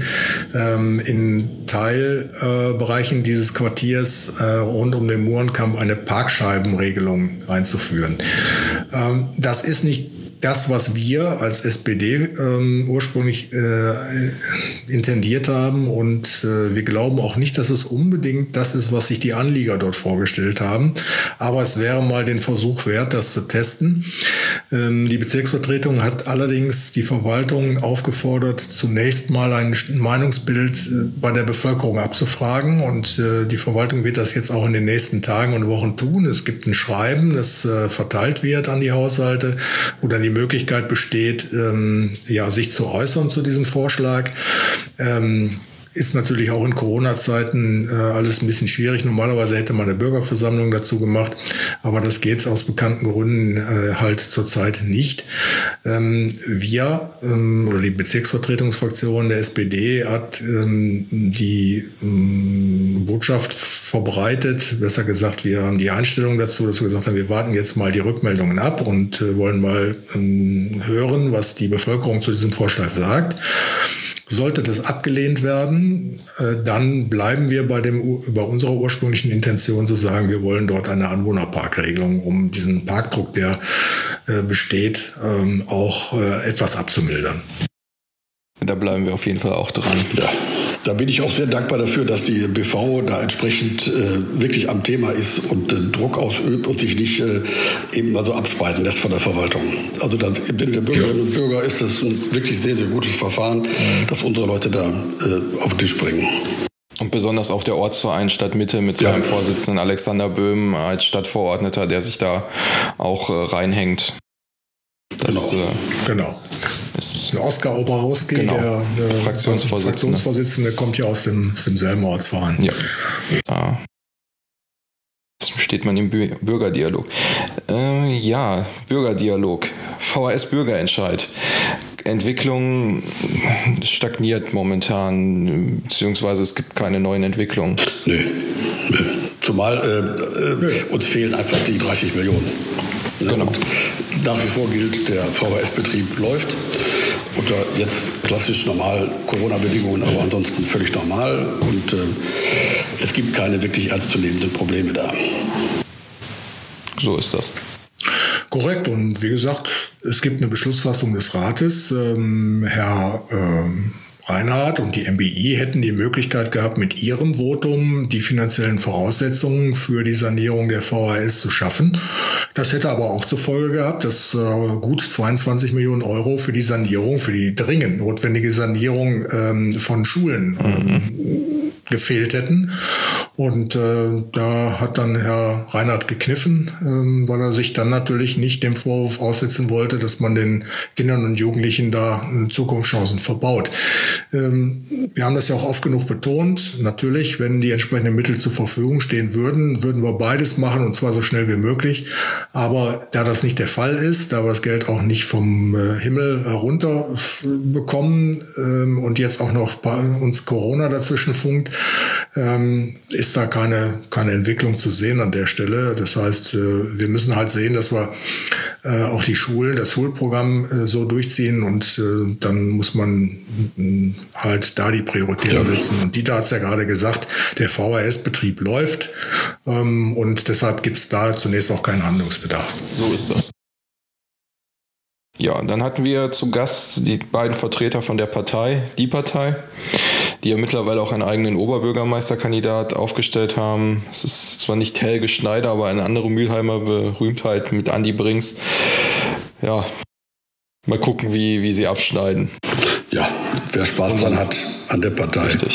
in Teilbereichen dieses Quartiers rund um den Mohrenkamp eine Parkscheibenregelung einzuführen. Das ist nicht das, was wir als SPD ursprünglich intendiert haben, und wir glauben auch nicht, dass es unbedingt das ist, was sich die Anlieger dort vorgestellt haben. Aber es wäre mal den Versuch wert, das zu testen. Die Bezirksvertretung hat allerdings die Verwaltung aufgefordert, zunächst mal ein Meinungsbild bei der Bevölkerung abzufragen, und die Verwaltung wird das jetzt auch in den nächsten Tagen und Wochen tun. Es gibt ein Schreiben, das verteilt wird an die Haushalte, wo dann die Möglichkeit besteht, sich zu äußern zu diesem Vorschlag. Ist natürlich auch in Corona-Zeiten alles ein bisschen schwierig. Normalerweise hätte man eine Bürgerversammlung dazu gemacht, aber das geht aus bekannten Gründen halt zurzeit nicht. Wir oder die Bezirksvertretungsfraktion der SPD hat die Botschaft verbreitet, besser gesagt, wir haben die Einstellung dazu, dass wir gesagt haben, wir warten jetzt mal die Rückmeldungen ab und wollen mal hören, was die Bevölkerung zu diesem Vorschlag sagt. Sollte das abgelehnt werden, dann bleiben wir bei unserer ursprünglichen Intention zu sagen, wir wollen dort eine Anwohnerparkregelung, um diesen Parkdruck, der besteht, auch etwas abzumildern. Da bleiben wir auf jeden Fall auch dran. Ja. Da bin ich auch sehr dankbar dafür, dass die BV da entsprechend wirklich am Thema ist und Druck ausübt und sich nicht eben mal so abspeisen lässt von der Verwaltung. Also im Sinne der Bürgerinnen und Bürger ist das ein wirklich sehr, sehr gutes Verfahren, dass unsere Leute da auf den Tisch bringen. Und besonders auch der Ortsverein Stadtmitte mit seinem Vorsitzenden Alexander Böhm als Stadtverordneter, der sich da auch reinhängt. Genau. Oskar Oberhauski, der Fraktionsvorsitzende, kommt ja aus demselben Ortsverein. Ja. Das steht man im Bürgerdialog. Bürgerdialog. VHS Bürgerentscheid. Entwicklung stagniert momentan, beziehungsweise es gibt keine neuen Entwicklungen. Nö. Zumal uns fehlen einfach die 30 Millionen. Genau. Und nach wie vor gilt, der VHS-Betrieb läuft unter jetzt klassisch normal Corona-Bedingungen, aber ansonsten völlig normal und es gibt keine wirklich ernstzunehmenden Probleme da. So ist das. Korrekt, und wie gesagt, es gibt eine Beschlussfassung des Rates. Herr Reinhardt und die MBI hätten die Möglichkeit gehabt, mit ihrem Votum die finanziellen Voraussetzungen für die Sanierung der VHS zu schaffen. Das hätte aber auch zur Folge gehabt, dass gut 22 Millionen Euro für die Sanierung, für die dringend notwendige Sanierung von Schulen gefehlt hätten. Und da hat dann Herr Reinhardt gekniffen, weil er sich dann natürlich nicht dem Vorwurf aussetzen wollte, dass man den Kindern und Jugendlichen da Zukunftschancen verbaut. Wir haben das ja auch oft genug betont. Natürlich, wenn die entsprechenden Mittel zur Verfügung stehen würden wir beides machen, und zwar so schnell wie möglich. Aber da das nicht der Fall ist, da wir das Geld auch nicht vom Himmel herunter bekommen und jetzt auch noch uns Corona dazwischen funkt, ist da keine Entwicklung zu sehen an der Stelle. Das heißt, wir müssen halt sehen, dass wir auch die Schulen, das Schulprogramm so durchziehen, und dann muss man halt da die Prioritäten setzen. Und Dieter hat es ja gerade gesagt, der VHS-Betrieb läuft und deshalb gibt es da zunächst auch keinen Handlungsbedarf. So ist das. Ja, dann hatten wir zu Gast die beiden Vertreter von der Partei, die Partei, die ja mittlerweile auch einen eigenen Oberbürgermeisterkandidat aufgestellt haben. Es ist zwar nicht Helge Schneider, aber eine andere Mülheimer Berühmtheit mit Andi Brinks. Ja, mal gucken, wie sie abschneiden. Ja, wer Spaß dran hat an der Partei. Richtig.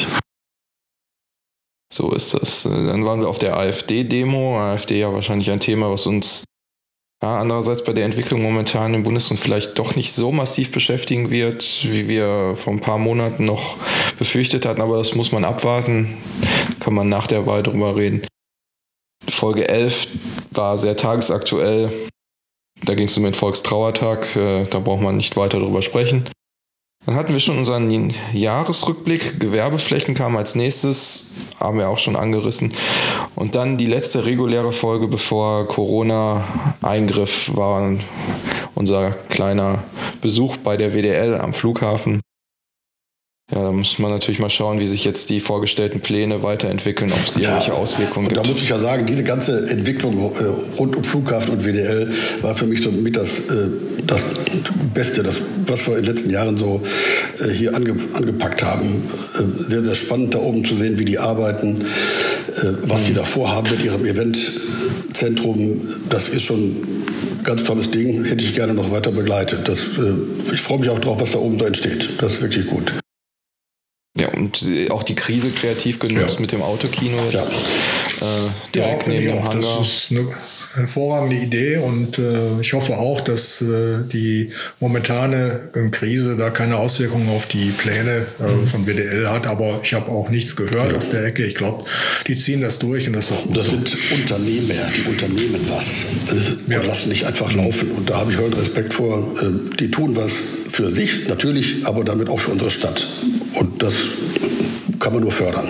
So ist das. Dann waren wir auf der AfD-Demo. AfD ja wahrscheinlich ein Thema, was uns andererseits bei der Entwicklung momentan im Bundesland vielleicht doch nicht so massiv beschäftigen wird, wie wir vor ein paar Monaten noch befürchtet hatten, aber das muss man abwarten. Da kann man nach der Wahl drüber reden. Folge 11 war sehr tagesaktuell. Da ging es um den Volkstrauertag, da braucht man nicht weiter drüber sprechen. Dann hatten wir schon unseren Jahresrückblick. Gewerbeflächen kam als nächstes, haben wir auch schon angerissen. Und dann die letzte reguläre Folge, bevor Corona eingriff, war unser kleiner Besuch bei der WDL am Flughafen. Ja, da muss man natürlich mal schauen, wie sich jetzt die vorgestellten Pläne weiterentwickeln, ob es irgendwelche Auswirkungen gibt. Da muss ich ja sagen, diese ganze Entwicklung rund um Flughafen und WDL war für mich so mit das Beste, was wir in den letzten Jahren so hier angepackt haben. Sehr, sehr spannend da oben zu sehen, wie die arbeiten, was die da vorhaben mit ihrem Eventzentrum. Das ist schon ein ganz tolles Ding, hätte ich gerne noch weiter begleitet. Ich freue mich auch drauf, was da oben so entsteht. Das ist wirklich gut. Ja, und auch die Krise kreativ genutzt mit dem Autokino jetzt direkt neben dem Hangar. Das ist eine hervorragende Idee, und ich hoffe auch, dass die momentane Krise da keine Auswirkungen auf die Pläne von WDL hat, aber ich habe auch nichts gehört aus der Ecke. Ich glaube, die ziehen das durch, und das ist auch gut. Das sind Unternehmer, die unternehmen was und lassen nicht einfach laufen, und da habe ich heute Respekt vor. Die tun was für sich natürlich, aber damit auch für unsere Stadt. Und das kann man nur fördern.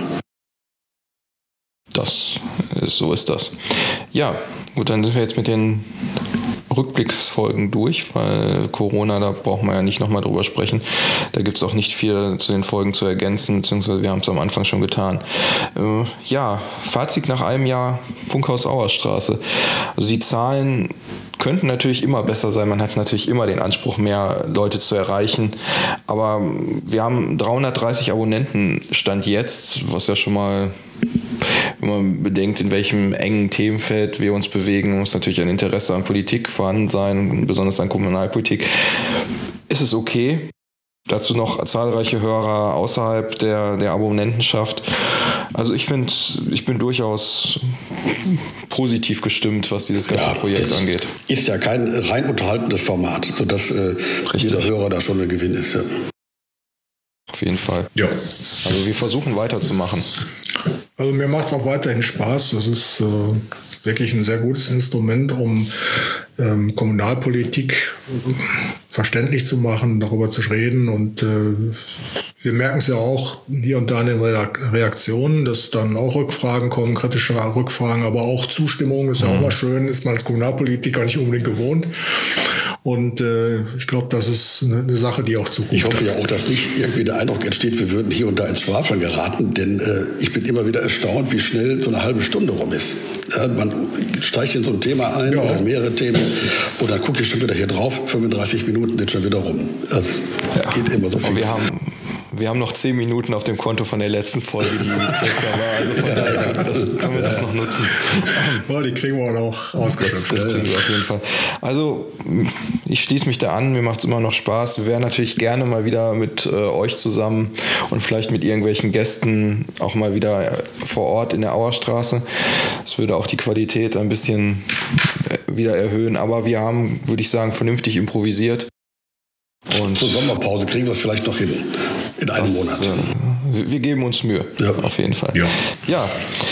So ist das. Ja, gut, dann sind wir jetzt mit den Rückblicksfolgen durch, weil Corona, da braucht man ja nicht nochmal drüber sprechen. Da gibt es auch nicht viel zu den Folgen zu ergänzen, beziehungsweise wir haben es am Anfang schon getan. Fazit nach einem Jahr Funkhaus Auerstraße. Also die Zahlen könnten natürlich immer besser sein. Man hat natürlich immer den Anspruch, mehr Leute zu erreichen. Aber wir haben 330 Abonnenten Stand jetzt, was ja schon mal, wenn man bedenkt, in welchem engen Themenfeld wir uns bewegen, muss natürlich ein Interesse an Politik vorhanden sein, besonders an Kommunalpolitik. Ist es okay? Dazu noch zahlreiche Hörer außerhalb der Abonnentenschaft. Also ich bin durchaus positiv gestimmt, was dieses ganze Projekt angeht. Ist ja kein rein unterhaltendes Format, sodass jeder Hörer da schon ein Gewinn ist. Ja. Auf jeden Fall. Ja. Also wir versuchen weiterzumachen. Also mir macht es auch weiterhin Spaß. Das ist wirklich ein sehr gutes Instrument, um Kommunalpolitik verständlich zu machen, darüber zu reden. Und wir merken es ja auch hier und da in den Reaktionen, dass dann auch Rückfragen kommen, kritische Rückfragen, aber auch Zustimmung ist ja auch mal schön, ist man als Kommunalpolitiker nicht unbedingt gewohnt. Und ich glaube, das ist eine Sache, die auch Zukunft hat. Ich hoffe ja auch, dass nicht irgendwie der Eindruck entsteht, wir würden hier und da ins Schwafeln geraten, denn ich bin immer wieder erstaunt, wie schnell so eine halbe Stunde rum ist. Ja, man steigt in so ein Thema ein oder mehrere Themen und dann gucke ich schon wieder hier drauf, 35 Minuten sind schon wieder rum. Das geht immer so fix. Wir haben noch 10 Minuten auf dem Konto von der letzten Folge, die kürzer war. Also von daher können wir das noch nutzen. Ja, die kriegen wir auch noch ausgeschöpft. Das kriegen wir auf jeden Fall. Also ich schließe mich da an, mir macht es immer noch Spaß. Wir wären natürlich gerne mal wieder mit euch zusammen und vielleicht mit irgendwelchen Gästen auch mal wieder vor Ort in der Auerstraße. Das würde auch die Qualität ein bisschen wieder erhöhen. Aber wir haben, würde ich sagen, vernünftig improvisiert. Und zur Sommerpause kriegen wir es vielleicht noch hin. In einem Monat. Wir geben uns Mühe, auf jeden Fall. Ja,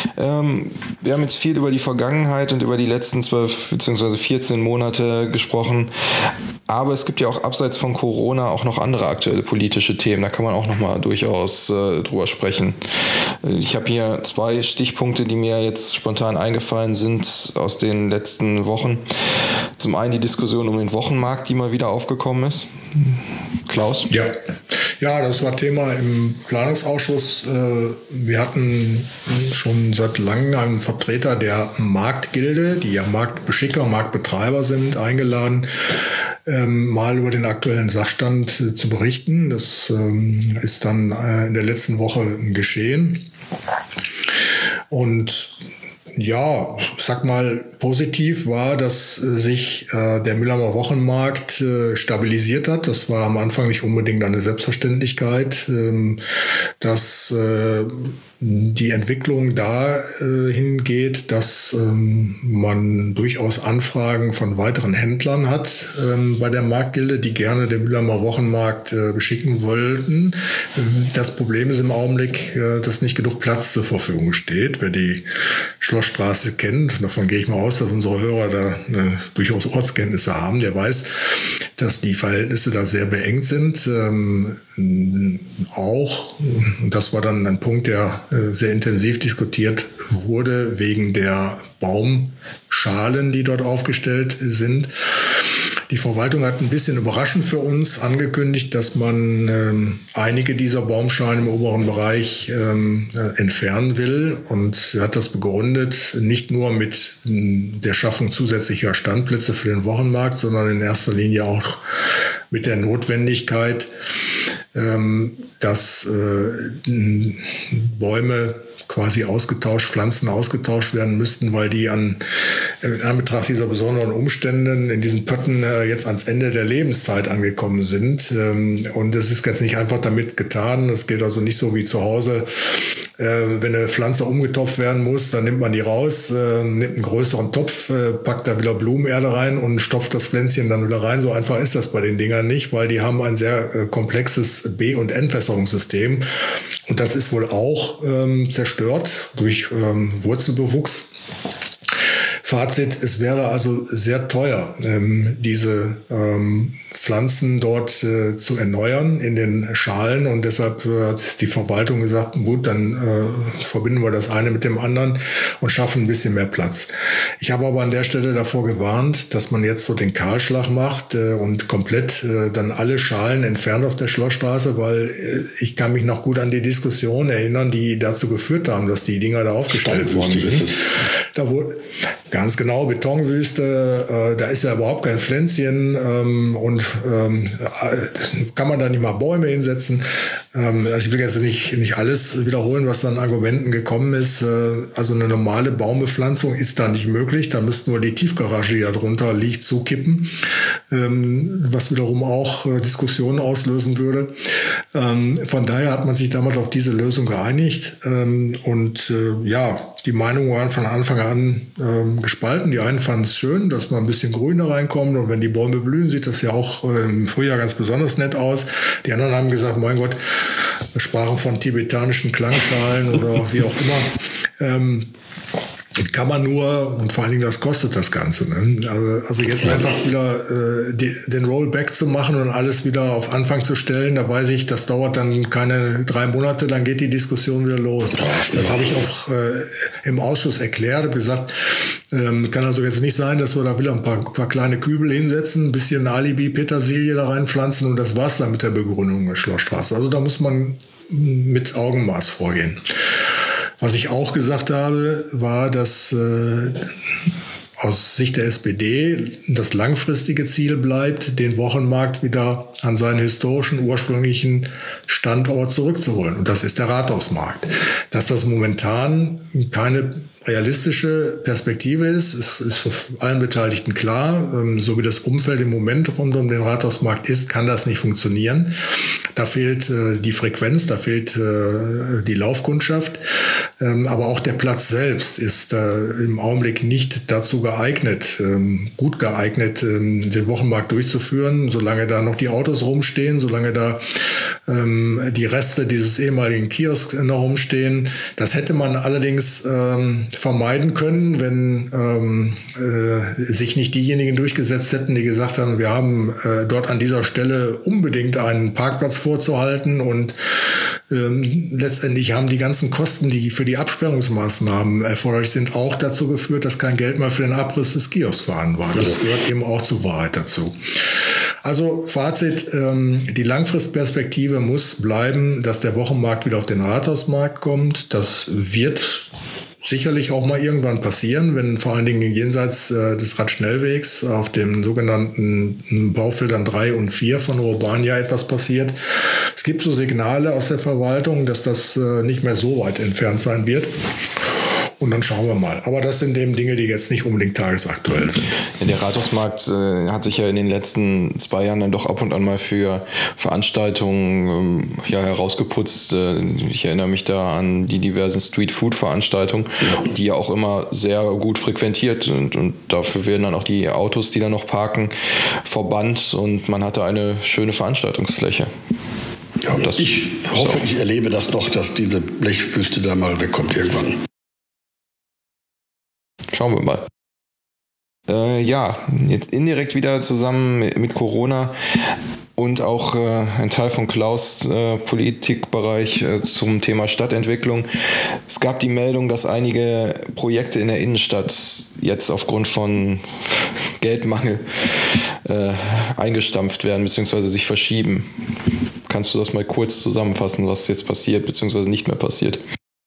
wir haben jetzt viel über die Vergangenheit und über die letzten 12 bzw. 14 Monate gesprochen. Aber es gibt ja auch abseits von Corona auch noch andere aktuelle politische Themen. Da kann man auch noch mal durchaus drüber sprechen. Ich habe hier 2 Stichpunkte, die mir jetzt spontan eingefallen sind aus den letzten Wochen. Zum einen die Diskussion um den Wochenmarkt, die mal wieder aufgekommen ist. Klaus? Ja, das war Thema im Planungsausschuss. Wir hatten schon seit langem einen Vertreter der Marktgilde, die ja Marktbeschicker, Marktbetreiber sind, eingeladen, mal über den aktuellen Sachstand zu berichten. Das ist dann in der letzten Woche geschehen. Und ja, ich sag mal, positiv war, dass sich der Mülheimer Wochenmarkt stabilisiert hat. Das war am Anfang nicht unbedingt eine Selbstverständlichkeit, dass die Entwicklung dahin geht, dass man durchaus Anfragen von weiteren Händlern hat bei der Marktgilde, die gerne den Mülheimer Wochenmarkt beschicken wollten. Das Problem ist im Augenblick, dass nicht genug Platz zur Verfügung steht. Wer die Schlossstraße kennt, davon gehe ich mal aus, dass unsere Hörer da durchaus Ortskenntnisse haben, der weiß, dass die Verhältnisse da sehr beengt sind. Auch, und das war dann ein Punkt, der sehr intensiv diskutiert wurde, wegen der Baumschalen, die dort aufgestellt sind. Die Verwaltung hat ein bisschen überraschend für uns angekündigt, dass man einige dieser Baumschalen im oberen Bereich entfernen will und hat das begründet, nicht nur mit der Schaffung zusätzlicher Standplätze für den Wochenmarkt, sondern in erster Linie auch mit der Notwendigkeit, dass Bäume quasi Pflanzen ausgetauscht werden müssten, weil die in Anbetracht dieser besonderen Umstände in diesen Pötten jetzt ans Ende der Lebenszeit angekommen sind. Und es ist jetzt nicht einfach damit getan. Es geht also nicht so wie zu Hause. Wenn eine Pflanze umgetopft werden muss, dann nimmt man die raus, nimmt einen größeren Topf, packt da wieder Blumenerde rein und stopft das Pflänzchen dann wieder rein. So einfach ist das bei den Dingern nicht, weil die haben ein sehr komplexes B- und Entwässerungssystem. Und das ist wohl auch zerstört durch Wurzelbewuchs. Fazit, es wäre also sehr teuer, diese Pflanzen dort zu erneuern in den Schalen, und deshalb hat die Verwaltung gesagt, gut, dann verbinden wir das eine mit dem anderen und schaffen ein bisschen mehr Platz. Ich habe aber an der Stelle davor gewarnt, dass man jetzt so den Kahlschlag macht und komplett dann alle Schalen entfernt auf der Schlossstraße, weil ich kann mich noch gut an die Diskussion erinnern, die dazu geführt haben, dass die Dinger da aufgestellt worden sind. Ganz genau, Betonwüste, da ist ja überhaupt kein Pflänzchen kann man da nicht mal Bäume hinsetzen. Also ich will jetzt nicht alles wiederholen, was an Argumenten gekommen ist. Also eine normale Baumbepflanzung ist da nicht möglich. Da müssten nur die Tiefgarage, die da drunter liegt, zukippen, was wiederum auch Diskussionen auslösen würde. Von daher hat man sich damals auf diese Lösung geeinigt. Die Meinungen waren von Anfang an gespalten. Die einen fanden es schön, dass man ein bisschen Grün da reinkommt. Und wenn die Bäume blühen, sieht das ja auch im Frühjahr ganz besonders nett aus. Die anderen haben gesagt, mein Gott, wir sprachen von tibetanischen Klangschalen oder wie auch immer. Kann man nur, und vor allen Dingen, das kostet das Ganze. Ne? Also jetzt einfach wieder den Rollback zu machen und alles wieder auf Anfang zu stellen, da weiß ich, das dauert dann keine 3 Monate, dann geht die Diskussion wieder los. Das habe ich auch im Ausschuss erklärt, habe gesagt, kann also jetzt nicht sein, dass wir da wieder ein paar kleine Kübel hinsetzen, ein bisschen Alibi, Petersilie da reinpflanzen und das war's dann mit der Begrünung der Schlossstraße. Also da muss man mit Augenmaß vorgehen. Was ich auch gesagt habe, war, dass aus Sicht der SPD das langfristige Ziel bleibt, den Wochenmarkt wieder an seinen historischen, ursprünglichen Standort zurückzuholen. Und das ist der Rathausmarkt. Dass das momentan keine realistische Perspektive ist für allen Beteiligten klar. So wie das Umfeld im Moment rund um den Rathausmarkt ist, kann das nicht funktionieren. Da fehlt die Frequenz, da fehlt die Laufkundschaft. Aber auch der Platz selbst ist im Augenblick nicht dazu geeignet, gut geeignet, den Wochenmarkt durchzuführen, solange da noch die Autos rumstehen, solange da die Reste dieses ehemaligen Kiosks noch rumstehen. Das hätte man allerdings vermeiden können, wenn sich nicht diejenigen durchgesetzt hätten, die gesagt haben, wir haben dort an dieser Stelle unbedingt einen Parkplatz vorzuhalten und letztendlich haben die ganzen Kosten, die für die Absperrungsmaßnahmen erforderlich sind, auch dazu geführt, dass kein Geld mehr für den Abriss des Kiosks vorhanden war. Das gehört eben auch zur Wahrheit dazu. Also Fazit, die Langfristperspektive muss bleiben, dass der Wochenmarkt wieder auf den Rathausmarkt kommt. Das wird sicherlich auch mal irgendwann passieren, wenn vor allen Dingen jenseits des Radschnellwegs auf den sogenannten Baufeldern 3 und 4 von Urbania etwas passiert. Es gibt so Signale aus der Verwaltung, dass das nicht mehr so weit entfernt sein wird. Und dann schauen wir mal. Aber das sind eben Dinge, die jetzt nicht unbedingt tagesaktuell sind. Ja, der Rathausmarkt hat sich ja in den letzten 2 Jahren dann doch ab und an mal für Veranstaltungen herausgeputzt. Ich erinnere mich da an die diversen Street-Food-Veranstaltungen, die ja auch immer sehr gut frequentiert sind. Und dafür werden dann auch die Autos, die da noch parken, verbannt und man hatte eine schöne Veranstaltungsfläche. Ja, ich hoffe, ich erlebe das noch, dass diese Blechwüste da mal wegkommt irgendwann. Schauen wir mal. Jetzt indirekt wieder zusammen mit Corona und auch ein Teil von Klaus' Politikbereich zum Thema Stadtentwicklung. Es gab die Meldung, dass einige Projekte in der Innenstadt jetzt aufgrund von Geldmangel eingestampft werden bzw. sich verschieben. Kannst du das mal kurz zusammenfassen, was jetzt passiert bzw. nicht mehr passiert?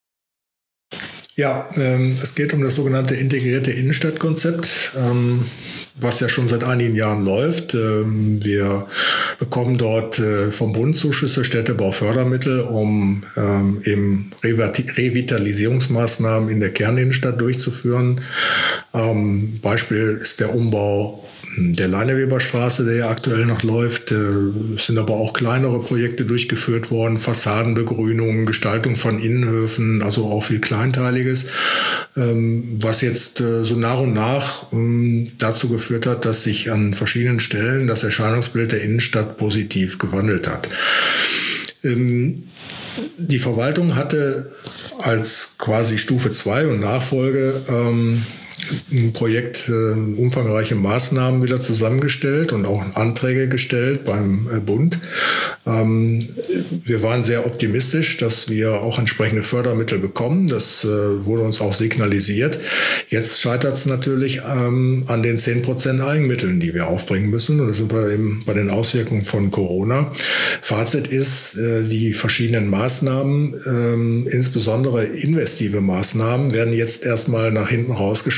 Ja, es geht um das sogenannte integrierte Innenstadtkonzept, was ja schon seit einigen Jahren läuft. Wir bekommen dort vom Bund Zuschüsse, Städtebaufördermittel, um eben Revitalisierungsmaßnahmen in der Kerninnenstadt durchzuführen. Beispiel ist der Umbau der Leineweberstraße, der ja aktuell noch läuft. Es sind aber auch kleinere Projekte durchgeführt worden, Fassadenbegrünung, Gestaltung von Innenhöfen, also auch viel Kleinteiliges, was jetzt so nach und nach dazu geführt hat, dass sich an verschiedenen Stellen das Erscheinungsbild der Innenstadt positiv gewandelt hat. Die Verwaltung hatte als quasi Stufe 2 und Nachfolge ein Projekt umfangreiche Maßnahmen wieder zusammengestellt und auch Anträge gestellt beim Bund. Wir waren sehr optimistisch, dass wir auch entsprechende Fördermittel bekommen. Das wurde uns auch signalisiert. Jetzt scheitert es natürlich an den 10% Eigenmitteln, die wir aufbringen müssen. Und da sind wir eben bei den Auswirkungen von Corona. Fazit ist, die verschiedenen Maßnahmen, insbesondere investive Maßnahmen, werden jetzt erstmal nach hinten rausgeschoben.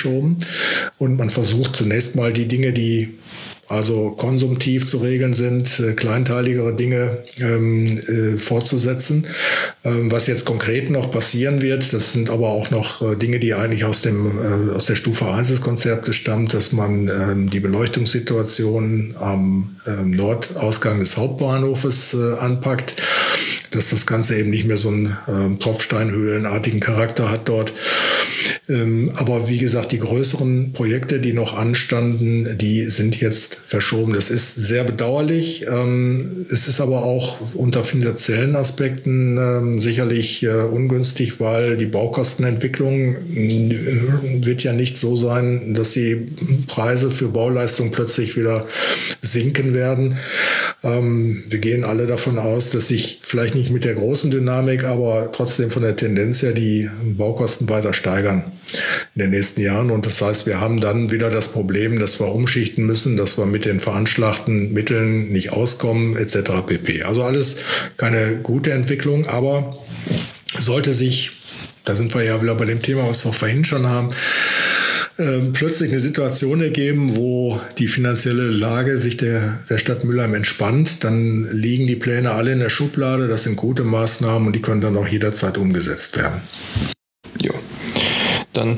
verschoben. Und man versucht zunächst mal die Dinge, die also konsumtiv zu regeln sind, kleinteiligere Dinge fortzusetzen. Was jetzt konkret noch passieren wird, das sind aber auch noch Dinge, die eigentlich aus der Stufe 1 des Konzeptes stammt, dass man die Beleuchtungssituation am Nordausgang des Hauptbahnhofes anpackt, dass das Ganze eben nicht mehr so einen Tropfsteinhöhlenartigen Charakter hat dort. Aber wie gesagt, die größeren Projekte, die noch anstanden, die sind jetzt verschoben. Das ist sehr bedauerlich. Es ist aber auch unter finanziellen Aspekten sicherlich ungünstig, weil die Baukostenentwicklung wird ja nicht so sein, dass die Preise für Bauleistungen plötzlich wieder sinken werden. Wir gehen alle davon aus, dass sich vielleicht nicht mit der großen Dynamik, aber trotzdem von der Tendenz her die Baukosten weiter steigern in den nächsten Jahren. Und das heißt, wir haben dann wieder das Problem, dass wir umschichten müssen, dass wir mit den veranschlagten Mitteln nicht auskommen, etc. pp. Also alles keine gute Entwicklung, aber sollte sich, da sind wir ja wieder bei dem Thema, was wir vorhin schon haben, plötzlich eine Situation ergeben, wo die finanzielle Lage sich der Stadt Mülheim entspannt, dann liegen die Pläne alle in der Schublade, das sind gute Maßnahmen und die können dann auch jederzeit umgesetzt werden. Ja, dann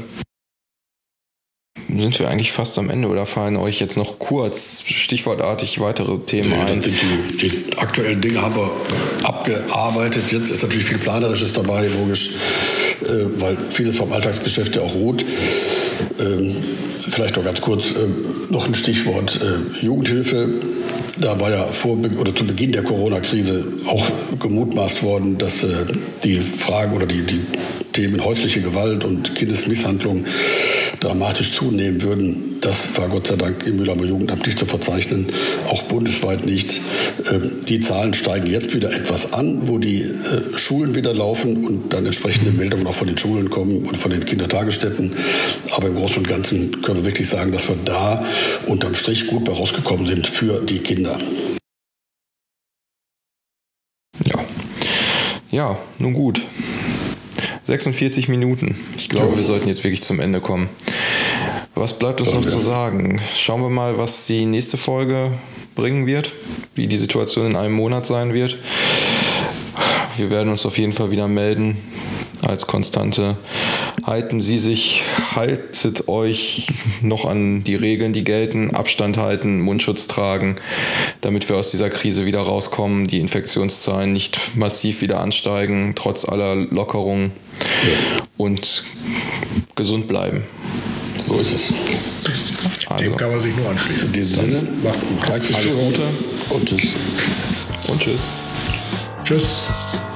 sind wir eigentlich fast am Ende oder fallen euch jetzt noch kurz, stichwortartig, weitere Themen ein? Die aktuellen Dinge haben wir abgearbeitet. Jetzt ist natürlich viel Planerisches dabei, logisch, weil vieles vom Alltagsgeschäft ja auch ruht. Vielleicht noch ganz kurz noch ein Stichwort Jugendhilfe. Da war ja zu Beginn der Corona-Krise auch gemutmaßt worden, dass die Fragen oder die Themen häusliche Gewalt und Kindesmisshandlung dramatisch zunehmen würden. Das war Gott sei Dank im Mülheimer Jugendamt nicht zu verzeichnen, auch bundesweit nicht. Die Zahlen steigen jetzt wieder etwas an, wo die Schulen wieder laufen und dann entsprechende Meldungen auch von den Schulen kommen und von den Kindertagesstätten. Aber im Großen und Ganzen können wir wirklich sagen, dass wir da unterm Strich gut bei rausgekommen sind für die Kinder. Ja, nun gut. 46 Minuten. Ich glaube, wir sollten jetzt wirklich zum Ende kommen. Was bleibt uns noch zu sagen? Schauen wir mal, was die nächste Folge bringen wird, wie die Situation in einem Monat sein wird. Wir werden uns auf jeden Fall wieder melden als Konstante. Haltet euch noch an die Regeln, die gelten, Abstand halten, Mundschutz tragen, damit wir aus dieser Krise wieder rauskommen, die Infektionszahlen nicht massiv wieder ansteigen, trotz aller Lockerungen und gesund bleiben. So ist es. Also, dem kann man sich nur anschließen. In diesem Sinne, macht's gut. Alles Gute und tschüss. Und tschüss. Tschüss.